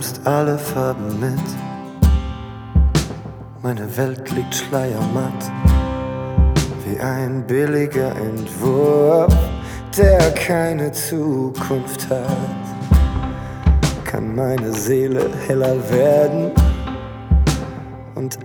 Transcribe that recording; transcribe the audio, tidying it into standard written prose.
nimmst alle Farben mit. Meine Welt liegt schleiermatt, wie ein billiger Entwurf, der keine Zukunft hat. Kann meine Seele heller werden und